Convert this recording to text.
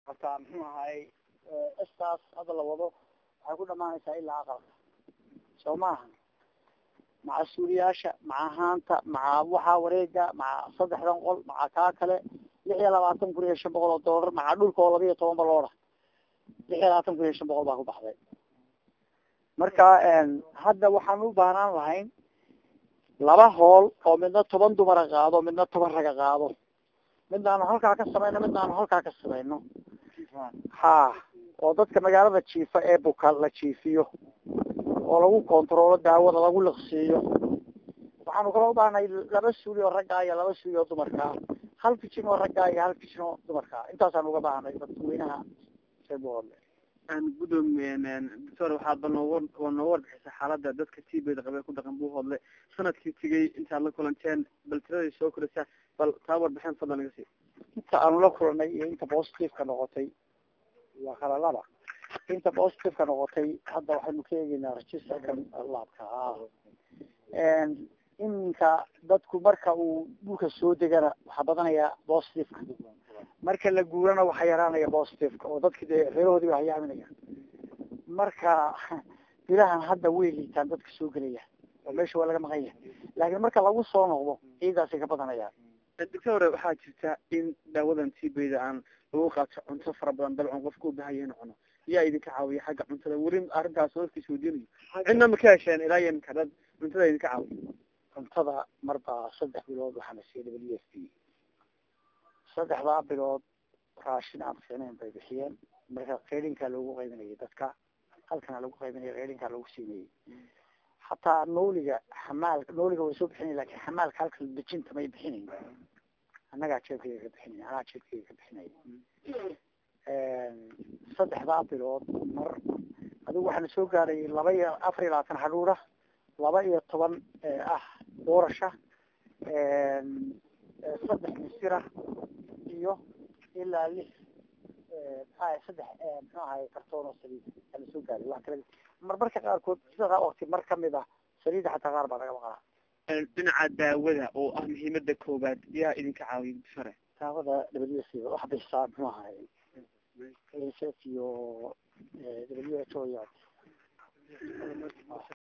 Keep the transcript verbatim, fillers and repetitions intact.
hataa muxuu ahay istaas hadda la wado waxay ku dhamaanaysaa ilaa aqalka soo maaha maca suuriyaasha maca haanta maca waxaa wareega maca saddexdan qol maca kaa kale lix iyo labaatan kun iyo shan boqol oo dollar maca dhulka oo laba iyo toban balooda lix iyo labaatan kun iyo shan boqol baa ku baxday marka hadda waxaan u baahnaan lahayn laba hool oo midna toban dumara qaado midna toban raga qaado midnaanu halkaa ka samayno midnaanu halkaa ka samayno ha oo dadka magaalada jiifa ee buka la jiifiyo oo lagu controlo daawada lagu liqsiiyo waxaanu kala u baahnay laba suuli oo raggaa iyo laba suuli oo dumarkaa hal kijin oo raggaa iyo hal kijin oo dumarkaa intaasaan uga baahnay dadweynaha seeboole gudoomiye doctor waxaad ba nooga nooga warbixisa xaalada dadka tiibeda qabee ku dhaqan Buuhoodle sanadkii tigay intaad la kulanteen bal tiradii soo koraysa bal taa warbixin fadlan naga sii inta aanu la kulannay iyo inta positive-ka noqotay waa kala laba inta positive-ka noqotay hadda waxaynu ka eegeynaa registerkan laabka iminka dadku marka uu dhulka soo degana waxaa badanaya positive-ka marka la guurana waxaa yaraanaya positive-ka oo dadki dee reerahoodii waa hayaaminaya marka bilahan hadda way liitaan dadka soo gelaya oo meesha waa laga maqan yahay laakiin marka lagu soo noqdo ciidaasay ka badanayaan doctor waxaa jirta in daawadan tiibeda aan lagu qaato cunto fara badan dabcan qofku u baahan yahay inuu cuno yaa idinka caawiya xagga cuntada weli arrintaas dadkiisa weydiinayo cidna ma ka hesheen ilaa iyo imika dad cuntada idinka caawiya cuntada marba saddex bilood waxaana siiyey w f p saddexdaa bilood raashin aan fiicnayn bay bixiyeen marka qeydinkaa loogu qaybinayay dadka halkana lagu qaybinaya qeydinkaa loogu siinayay hataa nooliga xamaalka nooliga way soo bixinay lakin xamaalka halka dejinta may bixinayn annagaa jeebkayga ka bixinay anaa jeebkayga ka bixinay saddexdaa bilood mar adigu waxaana soo gaaray laba iyo afar iyo labaatan hadhuura laba iyo toban ah doorasha saddex misira iyo ilaa lix maxaa saddex muxuu ahay kartoon oo saliid ana soo gaaray wax kale marmarka qaarkood sida waqti mar kamid ah saliida xataa qaar baa laga maqlaa dhinaca daawada oo ah muhiimada koobaad yaa idinka caawiya sare daawada w c wax bixisaa muxuu ahay iyo w h o